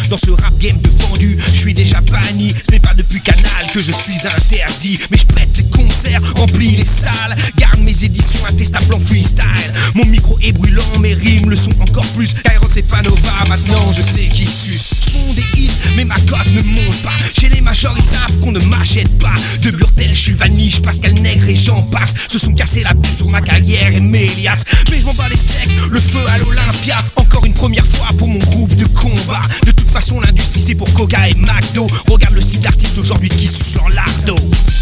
Dans ce rap game de vendu, je suis déjà banni. Ce n'est pas depuis Canal que je suis interdit, mais je prête les concerts, remplis les salles, garde mes éditions intestables en freestyle. Mon micro est brûlant, mes rimes le sont encore plus. Skyrock c'est pas Nova, maintenant je sais qui suce. J'fonds des hits, mais ma cote ne monte pas. Chez les majors ils savent qu'on ne m'achète pas. De Burtel, je suis Vaniche, Pascal Nègre et j'en passe. Se sont cassés la bouche sur ma carrière et Mélias. Mais je m'en bats les steaks, le feu à l'Olympia. Encore une première fois pour mon groupe de combat. De toute façon l'industrie c'est pour Koga et McDo. Regarde le style d'artiste aujourd'hui qui suce leur lardo.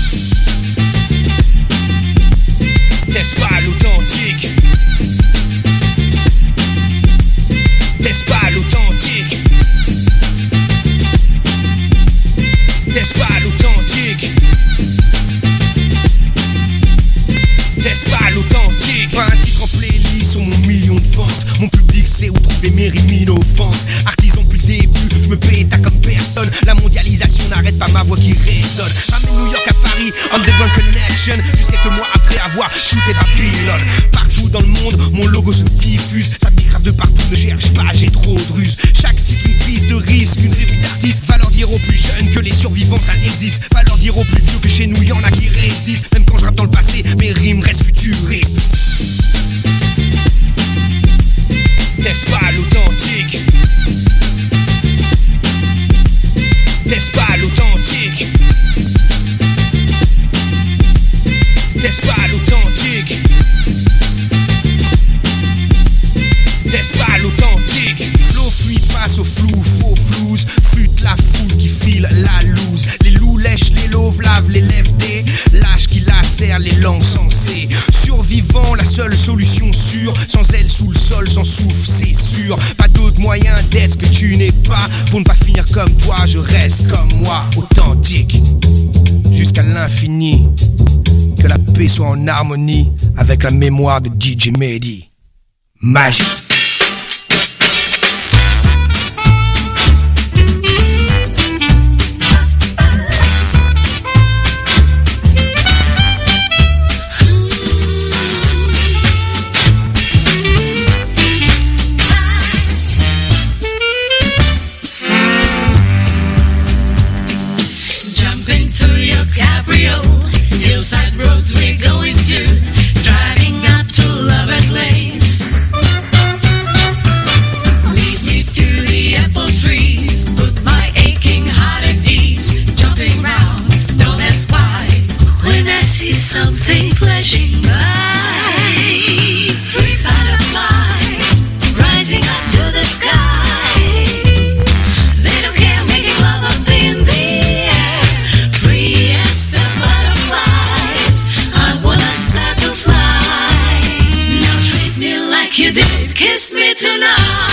N'est-ce pas l'authentique? N'est-ce pas l'authentique? N'est-ce pas l'authentique? N'est-ce pas l'authentique? Pas un titre en playlist sur mon million de ventes. Mon public sait où trouver mes rimes innovantes. Artisan depuis le début, je me péta comme personne. La mondialisation n'arrête pas ma voix qui résonne. Ramène New York à Paris, Underground Connection. Juste quelques mois après avoir shooté Babylone. Partout dans le monde, mon logo se diffuse. Ça bicrave de partout, ne cherche pas, j'ai trop de ruses. Chaque titre une prise de risque, une revue d'artiste. Va leur dire aux plus jeunes que les survivants ça existe. Va leur dire aux plus vieux que chez nous y'en a qui résistent. Même quand je rappe dans le passé, mes rimes restent futuristes. N'est-ce pas l'authentique? N'est-ce pas l'authentique? N'est-ce pas l'authentique? N'est-ce pas l'authentique? Flow fluide face au flou, faux flouze. Flûte la foule qui file la loose. Les loups lèchent les loaves, lavent les lèvres des lâches qui lacèrent les langues sensées. Survivant, la seule solution sûre. Sans elle sous le sol, sans souffle, c'est sûr. Pas d'autre moyen d'être ce que tu n'es pas. Pour ne pas finir comme toi, je reste comme moi. Authentique, jusqu'à l'infini. Que la paix soit en harmonie avec la mémoire de DJ Mehdi. Magie. Hillside roads we're going to, driving up to Lover's Lane. Lead me to the apple trees, put my aching heart at ease. Jumping round, don't ask why, when I see something flashing by. Three butterflies, rising up to the sky. They don't care, making love up in the air. Free as the butterflies, I wanna start to fly. Now treat me like you did, kiss me tonight.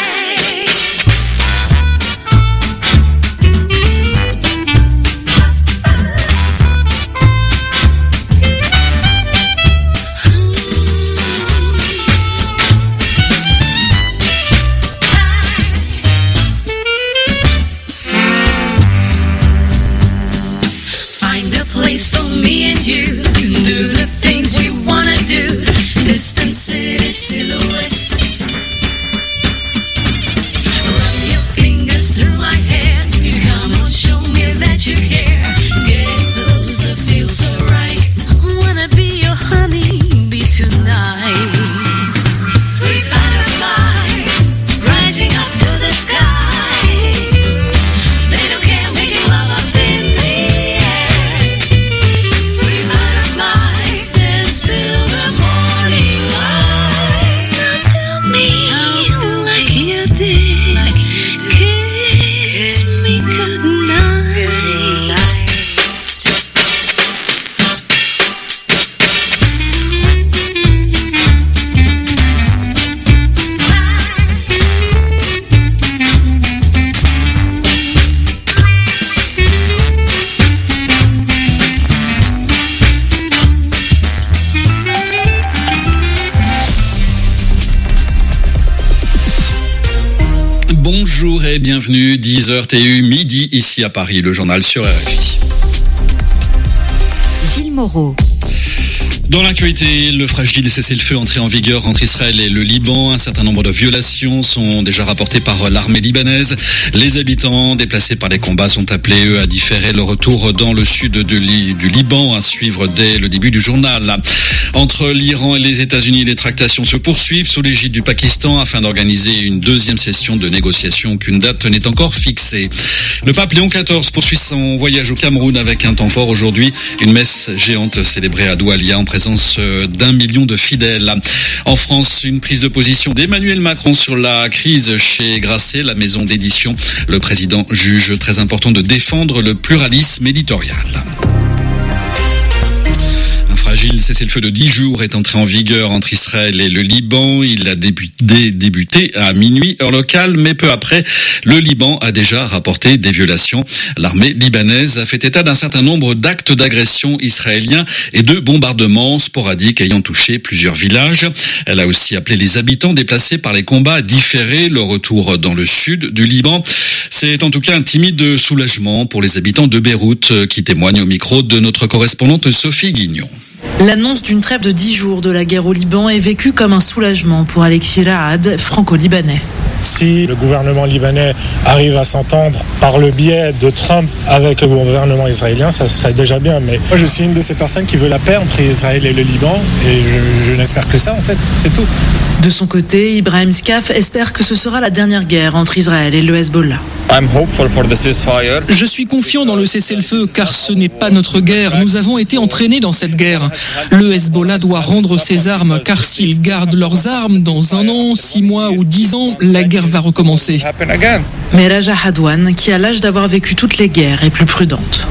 Find a place for me and you, do the things we wanna do. Distant city silhouette. Run your fingers through my hair. Come on, show me that you care. Getting closer feels so right. I wanna be your honey bee tonight. Three butterflies rising up to the sky. They don't care, making love up in the air. Three butterflies dance till the morning light. Tell me like you did, kiss me goodnight. Bonjour et bienvenue, 10h TU, midi ici à Paris, le journal sur RFI. Gilles Moreau. Dans l'actualité, le fragile cessez-le-feu entré en vigueur entre Israël et le Liban. Un certain nombre de violations sont déjà rapportées par l'armée libanaise. Les habitants déplacés par les combats sont appelés, eux, à différer le retour dans le sud du Liban, à suivre dès le début du journal. Entre l'Iran et les États-Unis, les tractations se poursuivent sous l'égide du Pakistan afin d'organiser une deuxième session de négociation qu'une date n'est encore fixée. Le pape Léon XIV poursuit son voyage au Cameroun avec un temps fort aujourd'hui. Une messe géante célébrée à Doualia en présence d'1 million de fidèles. En France, une prise de position d'Emmanuel Macron sur la crise chez Grasset, la maison d'édition. Le président juge très important de défendre le pluralisme éditorial. Fragile cessez-le-feu de 10 jours est entré en vigueur entre Israël et le Liban. Il a débuté à minuit heure locale, mais peu après, le Liban a déjà rapporté des violations. L'armée libanaise a fait état d'un certain nombre d'actes d'agression israéliens et de bombardements sporadiques ayant touché plusieurs villages. Elle a aussi appelé les habitants déplacés par les combats à différer le retour dans le sud du Liban. C'est en tout cas un timide soulagement pour les habitants de Beyrouth qui témoignent au micro de notre correspondante Sophie Guignon. L'annonce d'une trêve de 10 jours de la guerre au Liban est vécue comme un soulagement pour Alexis Raad, franco-libanais. Si le gouvernement libanais arrive à s'entendre par le biais de Trump avec le gouvernement israélien, ça serait déjà bien. Mais moi, je suis une de ces personnes qui veut la paix entre Israël et le Liban et je n'espère que ça, en fait. C'est tout. De son côté, Ibrahim Skaf espère que ce sera la dernière guerre entre Israël et le Hezbollah. Je suis confiant dans le cessez-le-feu car ce n'est pas notre guerre. Nous avons été entraînés dans cette guerre. Le Hezbollah doit rendre ses armes car s'ils gardent leurs armes dans 1 an, 6 mois ou 10 ans, la guerre va recommencer. Mais Raja Hadwan, qui a l'âge d'avoir vécu toutes les guerres, est plus prudente.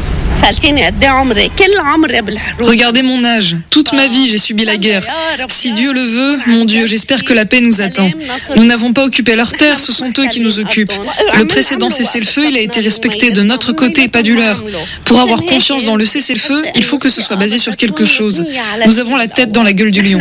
Regardez mon âge. Toute ma vie, j'ai subi la guerre. Si Dieu le veut, mon Dieu, j'espère que la paix nous attend. Nous n'avons pas occupé leurs terres, ce sont eux qui nous occupent. Le précédent cessez-le-feu, il a été respecté de notre côté, pas du leur. Pour avoir confiance dans le cessez-le-feu, il faut que ce soit basé sur quelque chose. Nous avons la tête dans la gueule du lion.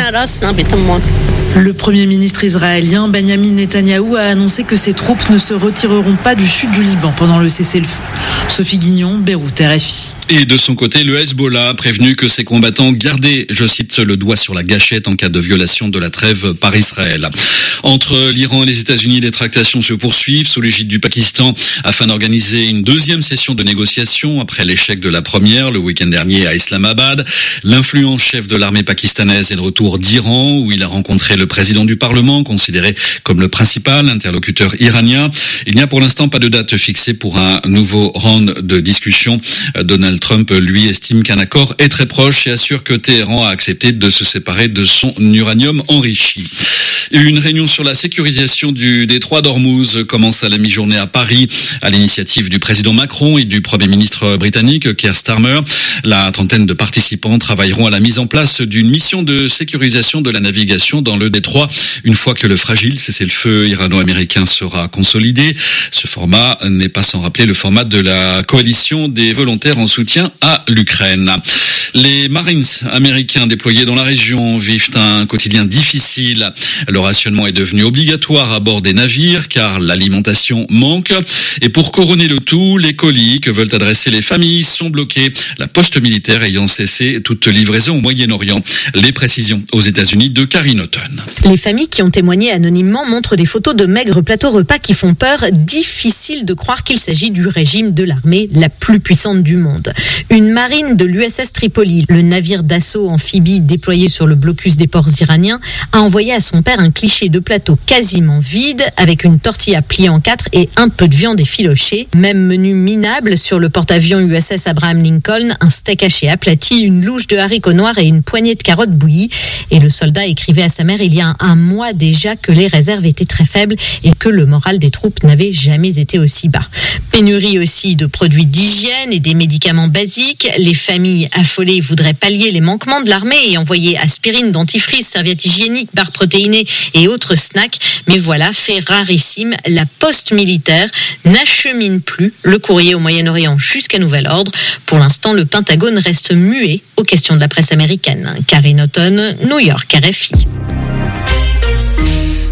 Le Premier ministre israélien Benjamin Netanyahou a annoncé que ses troupes ne se retireront pas du sud du Liban pendant le cessez-le-feu. Sophie Guignon, Beyrouth, RFI. Et de son côté, le Hezbollah a prévenu que ses combattants gardaient, je cite, le doigt sur la gâchette en cas de violation de la trêve par Israël. Entre l'Iran et les États-Unis, les tractations se poursuivent sous l'égide du Pakistan afin d'organiser une deuxième session de négociation après l'échec de la première le week-end dernier à Islamabad. L'influent chef de l'armée pakistanaise est de retour d'Iran où il a rencontré le président du Parlement, considéré comme le principal interlocuteur iranien. Il n'y a pour l'instant pas de date fixée pour un nouveau round de discussion. Donald Trump, lui, estime qu'un accord est très proche et assure que Téhéran a accepté de se séparer de son uranium enrichi. Une réunion sur la sécurisation du détroit d'Ormuz commence à la mi-journée à Paris, à l'initiative du président Macron et du Premier ministre britannique Keir Starmer. La trentaine de participants travailleront à la mise en place d'une mission de sécurisation de la navigation dans le détroit, une fois que le fragile cessez-le-feu irano-américain sera consolidé. Ce format n'est pas sans rappeler le format de la coalition des volontaires en soutien à l'Ukraine. Les Marines américains déployés dans la région vivent un quotidien difficile. Le rationnement est devenu obligatoire à bord des navires car l'alimentation manque. Et pour couronner le tout, les colis que veulent adresser les familles sont bloqués, la poste militaire ayant cessé toute livraison au Moyen-Orient. Les précisions aux États-Unis de Karine Houghton. Les familles qui ont témoigné anonymement montrent des photos de maigres plateaux repas qui font peur. Difficile de croire qu'il s'agit du régime de l'armée la plus puissante du monde. Une marine de l'USS Tripoli, le navire d'assaut amphibie déployé sur le blocus des ports iraniens, a envoyé à son père un cliché de plateau quasiment vide avec une tortilla pliée en 4 et un peu de viande effilochée. Même menu minable sur le porte-avions USS Abraham Lincoln, un steak haché aplati, une louche de haricots noirs et une poignée de carottes bouillies. Et le soldat écrivait à sa mère il y a un mois déjà que les réserves étaient très faibles et que le moral des troupes n'avait jamais été aussi bas. Pénurie aussi de produits d'hygiène et des médicaments basiques. Les familles affolées voudraient pallier les manquements de l'armée et envoyer aspirine, dentifrice, serviettes hygiéniques, barres protéinées et autres snacks. Mais voilà, fait rarissime, la poste militaire n'achemine plus le courrier au Moyen-Orient jusqu'à nouvel ordre. Pour l'instant, le Pentagone reste muet aux questions de la presse américaine. Karine Houghton, New York, RFI.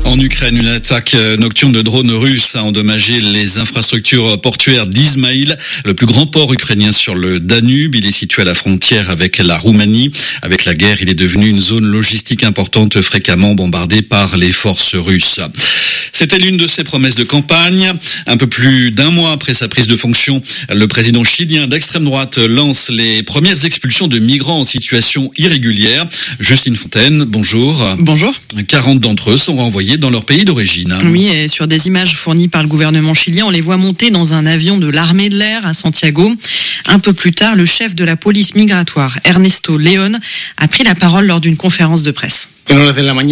En Ukraine, une attaque nocturne de drones russes a endommagé les infrastructures portuaires d'Izmaïl, le plus grand port ukrainien sur le Danube. Il est situé à la frontière avec la Roumanie. Avec la guerre, il est devenu une zone logistique importante, fréquemment bombardée par les forces russes. C'était l'une de ses promesses de campagne. Un peu plus d'un mois après sa prise de fonction, le président chilien d'extrême droite lance les premières expulsions de migrants en situation irrégulière. Justine Fontaine, bonjour. Bonjour. 40 d'entre eux sont renvoyés dans leur pays d'origine. Oui, et sur des images fournies par le gouvernement chilien, on les voit monter dans un avion de l'armée de l'air à Santiago. Un peu plus tard, le chef de la police migratoire, Ernesto León, a pris la parole lors d'une conférence de presse. Dans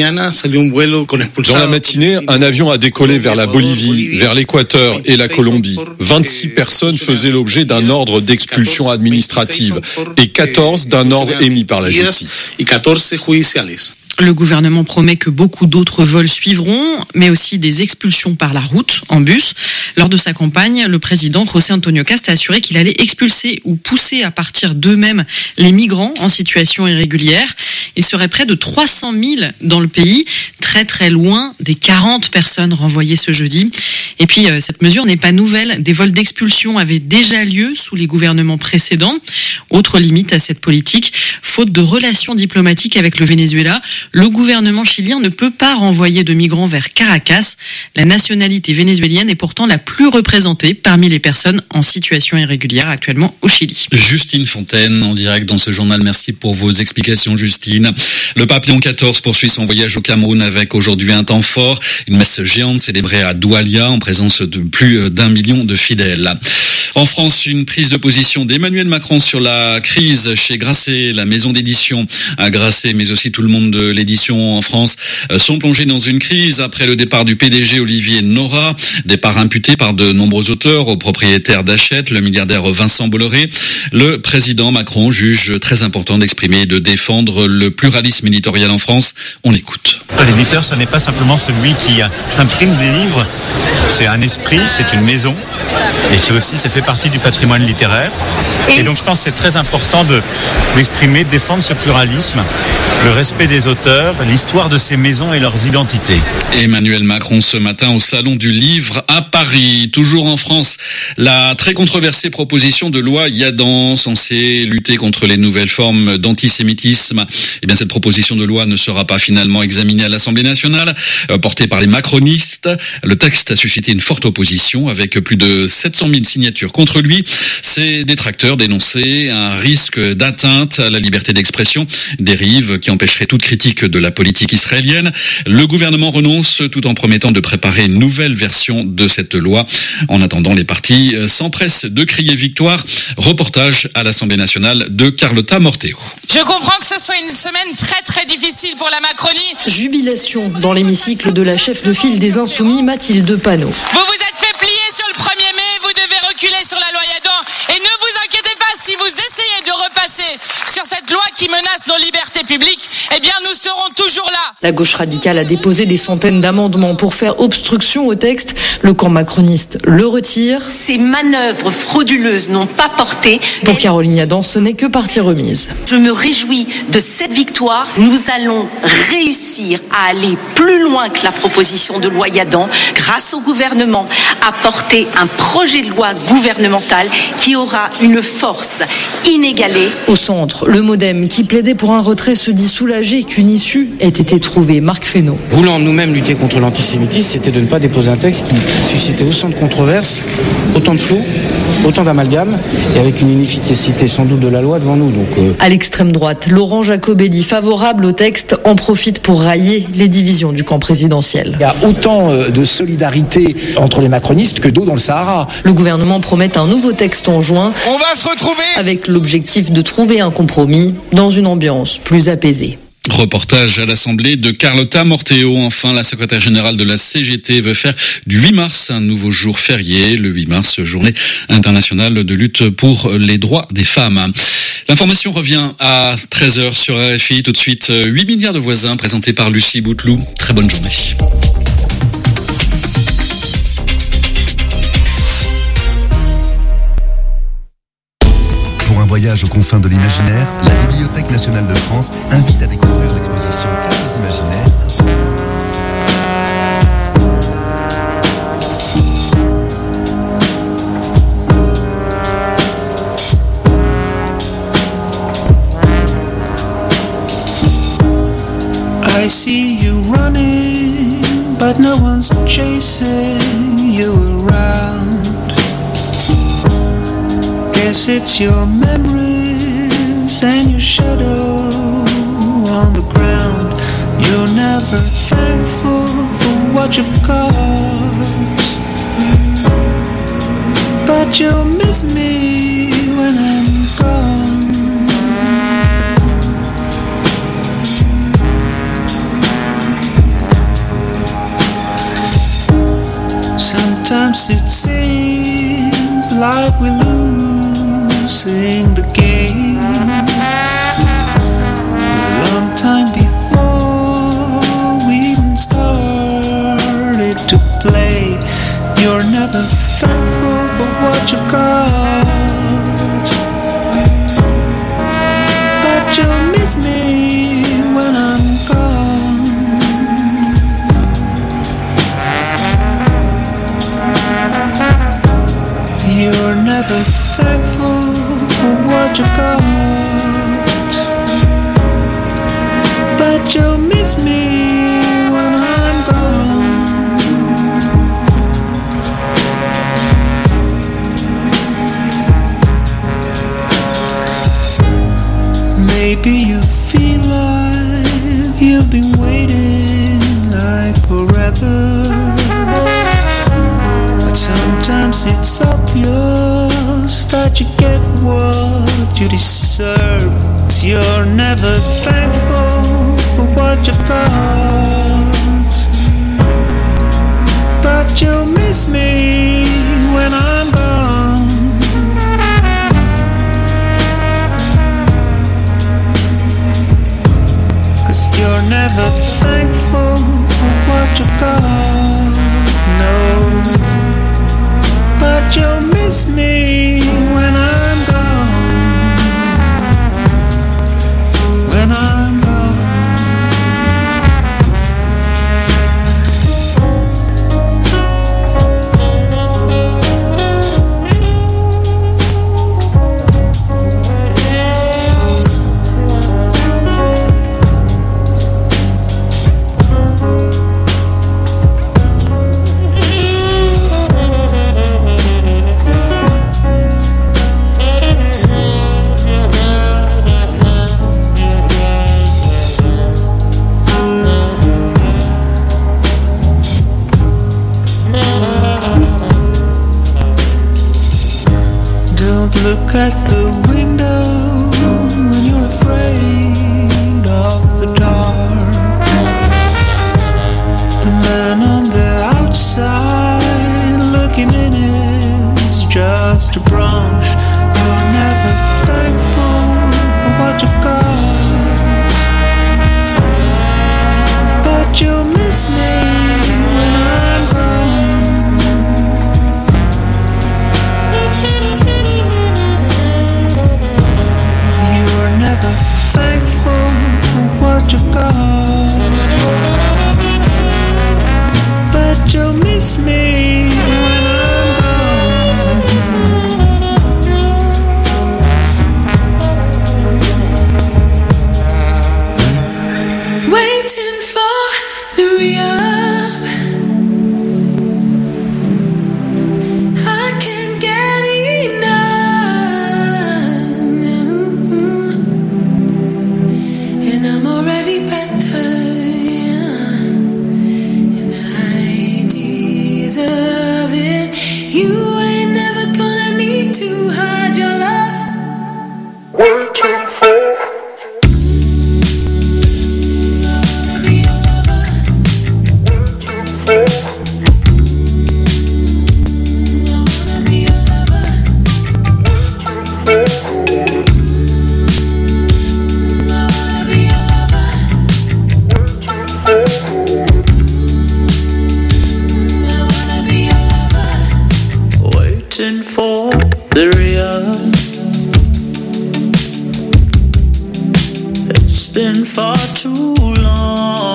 la matinée, un avion a décollé vers la Bolivie, vers l'Équateur et la Colombie. 26 personnes faisaient l'objet d'un ordre d'expulsion administrative et 14 d'un ordre émis par la justice. Le gouvernement promet que beaucoup d'autres vols suivront, mais aussi des expulsions par la route, en bus. Lors de sa campagne, le président José Antonio Cast a assuré qu'il allait expulser ou pousser à partir d'eux-mêmes les migrants en situation irrégulière. Il serait près de 300 000 dans le pays, très très loin des 40 personnes renvoyées ce jeudi. Et puis, cette mesure n'est pas nouvelle. Des vols d'expulsion avaient déjà lieu sous les gouvernements précédents. Autre limite à cette politique, faute de relations diplomatiques avec le Venezuela, le gouvernement chilien ne peut pas renvoyer de migrants vers Caracas. La nationalité vénézuélienne est pourtant la plus représentée parmi les personnes en situation irrégulière actuellement au Chili. Justine Fontaine, en direct dans ce journal. Merci pour vos explications, Justine. Le pape Léon XIV poursuit son voyage au Cameroun avec aujourd'hui un temps fort. Une messe géante célébrée à Doualia en présence de plus d'1 million de fidèles. En France, une prise de position d'Emmanuel Macron sur la crise chez Grasset. La maison d'édition à Grasset, mais aussi tout le monde de l'édition en France, sont plongés dans une crise après le départ du PDG Olivier Nora. Départ imputé par de nombreux auteurs au propriétaire d'Hachette, le milliardaire Vincent Bolloré. Le président Macron juge très important d'exprimer et de défendre le pluralisme éditorial en France. On l'écoute. L'éditeur, ce n'est pas simplement celui qui imprime des livres. C'est un esprit, c'est une maison. Et ça fait partie du patrimoine littéraire. Et donc je pense que c'est très important d'exprimer, de défendre ce pluralisme, le respect des auteurs, l'histoire de ces maisons et leurs identités. Emmanuel Macron ce matin au Salon du Livre à Paris. Toujours en France, la très controversée proposition de loi Yadan, censée lutter contre les nouvelles formes d'antisémitisme. Eh bien, cette proposition de loi ne sera pas finalement examinée à l'Assemblée nationale, portée par les macronistes. Le texte a suscité une forte opposition avec plus de 700 000 signatures contre lui. Ses détracteurs dénonçaient un risque d'atteinte à la liberté d'expression, dérive qui empêcherait toute critique de la politique israélienne. Le gouvernement renonce tout en promettant de préparer une nouvelle version de cette loi. En attendant, les partis s'empressent de crier victoire. Reportage à l'Assemblée nationale de Carlotta Morteo. Je comprends que ce soit une semaine très très difficile pour la Macronie. Jubilation dans l'hémicycle de la chef de file des Insoumis, Mathilde Panot. Vous vous êtes fait plier sur le 1er mai, vous devez reculer sur la loi Yadan. Et ne vous inquiétez pas, si vous essayez de repasser sur cette loi qui menace nos libertés publiques, eh bien nous serons toujours là. La gauche radicale a déposé des centaines d'amendements pour faire obstruction au texte. Le camp macroniste le retire. Ces manœuvres frauduleuses n'ont pas porté. Pour Caroline Yadan, ce n'est que partie remise. Je me réjouis de cette victoire. Nous allons réussir à aller plus loin que la proposition de loi Yadan grâce au gouvernement à porter un projet de loi gouvernemental qui aura une force inégalée. Au centre, le MoDem qui plaidait pour un retrait se dit soulagé qu'une issue ait été trouvée. Marc Fesneau. Voulant nous-mêmes lutter contre l'antisémitisme, c'était de ne pas déposer un texte qui suscitait autant de controverses, autant de flou, autant d'amalgames, et avec une inefficacité sans doute de la loi devant nous. À l'extrême droite, Laurent Jacobelli, favorable au texte, en profite pour railler les divisions du camp présidentiel. Il y a autant de solidarité entre les macronistes que d'eau dans le Sahara. Le gouvernement promet un nouveau texte en juin. On va se retrouver avec l'objectif de trouver un compromis dans une ambiance plus apaisée. Reportage à l'Assemblée de Carlotta Morteo. Enfin, la secrétaire générale de la CGT veut faire du 8 mars un nouveau jour férié. Le 8 mars, journée internationale de lutte pour les droits des femmes. L'information revient à 13h sur RFI. Tout de suite, 8 milliards de voisins présentés par Lucie Bouteloup. Très bonne journée. Pour un voyage aux confins de l'imaginaire, la Bibliothèque nationale de France invite à découvrir l'exposition Cartes imaginaires. I see you running, but no one's chasing you around. Guess it's your memories and your shadow on the ground. You're never thankful for what you've got, but you'll miss me when I'm gone. Sometimes it seems like we're losing the game. A long time before we even started to play. You're never thankful for what you've got, but you'll miss me when I'm gone. You're never thankful for what you got, but you'll miss me when I'm gone. Maybe you feel like you've been waiting like forever, but sometimes it's obvious that you get what you deserve. 'Cause you're never thankful for what you've got, but you'll miss me when I'm gone. You're never thankful for what you got, no, but you'll miss me when I'm gone, when I'm gone. Look at the window when you're afraid of the dark. The man on the outside looking in is just a branch. You're never thankful for what you've got, but you'll miss me when I'm gone. Never thankful for what you got, but you'll miss me when I'm gone. Waiting for the re-up, I can't get enough. I'm already better, yeah, and I deserve it. You ain't never gonna need to hide your love. Waiting for. I wanna be your lover. Waiting for. I wanna be your lover. Waiting for. Waiting for the real. It's been far too long,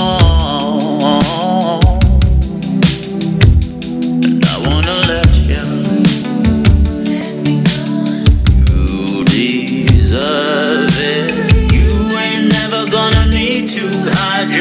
and I wanna let you. Let me go. You deserve it. You ain't never gonna need to hide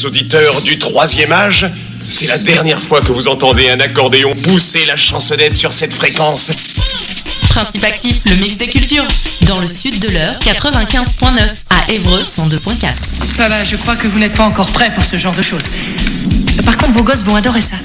Chers auditeurs du troisième âge, c'est la dernière fois que vous entendez un accordéon pousser la chansonnette sur cette fréquence. Principe actif, le mix des cultures. Dans le sud de l'heure, 95.9. À Évreux, 102.4. Papa, je crois que vous n'êtes pas encore prêt pour ce genre de choses. Par contre, vos gosses vont adorer ça.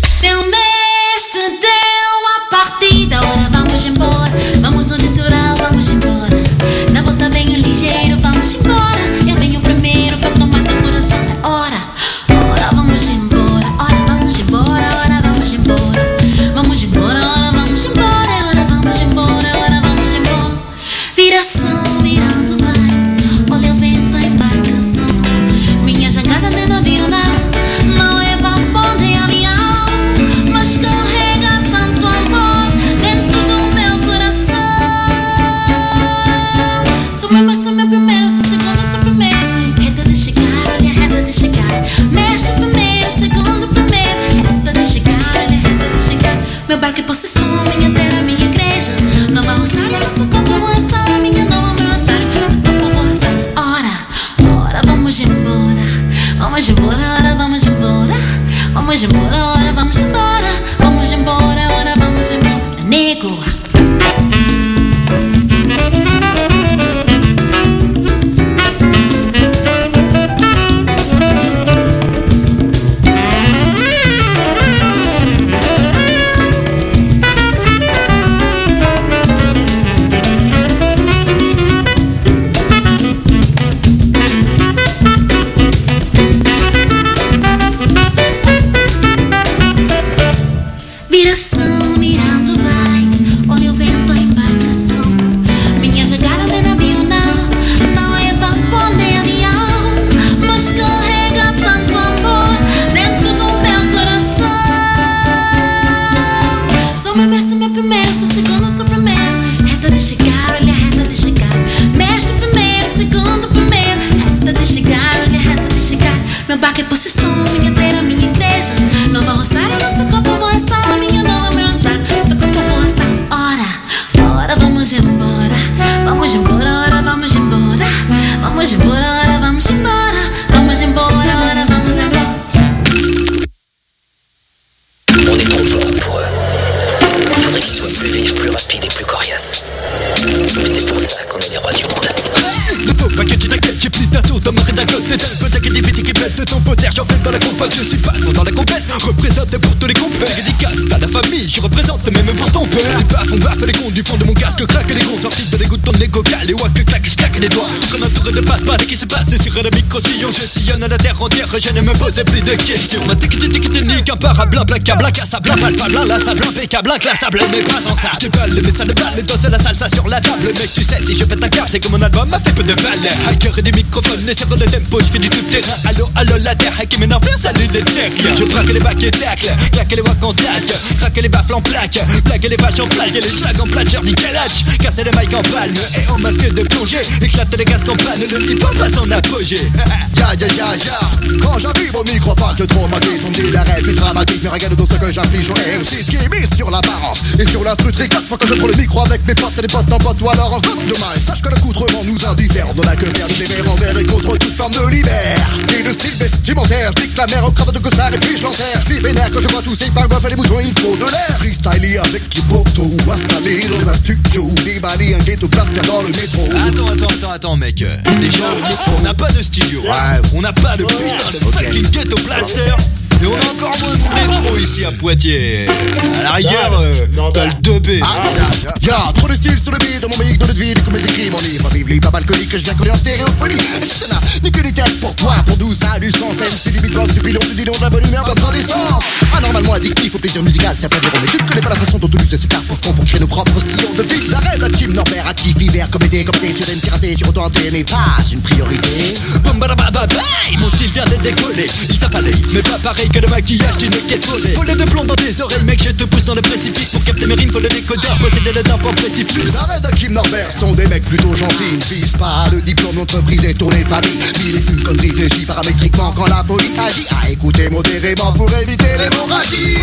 Je ne me posais plus de questions. Ma technique imparable, implacable, incassable, impalpable, inlassable, impeccable, inclassable, mais pas en ça. Je déballe, mais ça ne balle, les doses et la salsa sur la table. Mec, tu sais, si je pète un câble, c'est que mon album m'a fait peu de balles. Hacker et des microphones, et sur le tempo, je fais du tout terrain. Allo, la terre, qui m'énerve, salut les terriens. Je braque les bacs et tacle, claque les wacks en tacle, craque les baffles en plaque, blague les vaches en plaque, et les schlags en platcher, nickel hatch. Casser les mics en palme, et en masque de plongée, éclate les casques en panne, le hip-hop passe en apogée. Ya. Quand j'arrive au microphone, je traumatise, on me dit d'arrêt, tu dramatises, mais regarde dans ce que j'inflige aux MC qui mise sur l'apparence et sur l'instru tricote. Moi quand je prends le micro avec mes potes et les potes en pote ou alors en côte de main. Sache que l'accoutrement nous indiffère, on n'a que faire de tes verres en verre et contre toute forme de libère. Et de style vestimentaire, je pique la mer au cravates de costard et puis je l'enterre. Je suis vénère quand je vois tous ces pingouins faire les moutons, il faut de l'air. Freestyler avec les poteaux, installé dans un studio, déballer un ghetto blaster dans le métro. Attends mec, déjà on n'a pas de studio, on n'a pas de putain de fucking ghetto blaster. Et on a encore moins de métro ici à Poitiers. À la rigueur, t'as le 2B. Y'a trop de style sur le beat de mon mic, dans notre ville, comme j'écris mon livre. Vive les pas alcooliques, je viens coller en stéréophonie. Et ça n'a ni que des têtes pour toi, pour nous ça a du sens. C'est du beatbox depuis longtemps, du nom de la bonne humeur, pas prendre l'essence. Anormalement addictif au plaisir musical, c'est pas drôle. Mais tu ne connais pas la façon dont on use cet art profond pour créer nos propres sillons de vie. L'arrêt d'un team Norbert actif, hiver, comédie, sur MC raté, sur auto-hanté n'est pas une priorité. Mon style vient de décoller. Il tape à l'œil, mais pas pareil que le maquillage d'une caisse volée. Voler de plomb dans tes oreilles, mec, je te pousse dans le précipice. Pour capter mes rimes, faut le décodeur, posséder le dents pour précipice. Arrête de Kim Norbert sont des mecs plutôt gentils. Ne vise pas le diplôme d'entreprise et tournée de famille. Mille et une conneries régies paramétriquement quand la folie agit. À écouter modérément pour éviter l'hémorragie.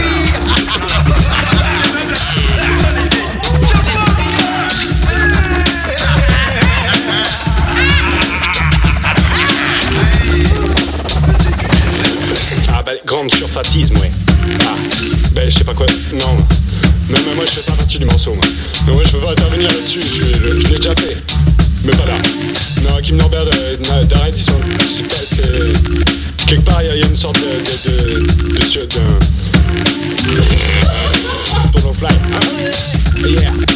je fais pas partie du morceau, moi. Non, je peux pas intervenir là-dessus, je l'ai déjà fait. Mais pas là. Non, Kim Norbert d'Arrête, ils sont. Quelque part, il y a une sorte de Fly. Yeah.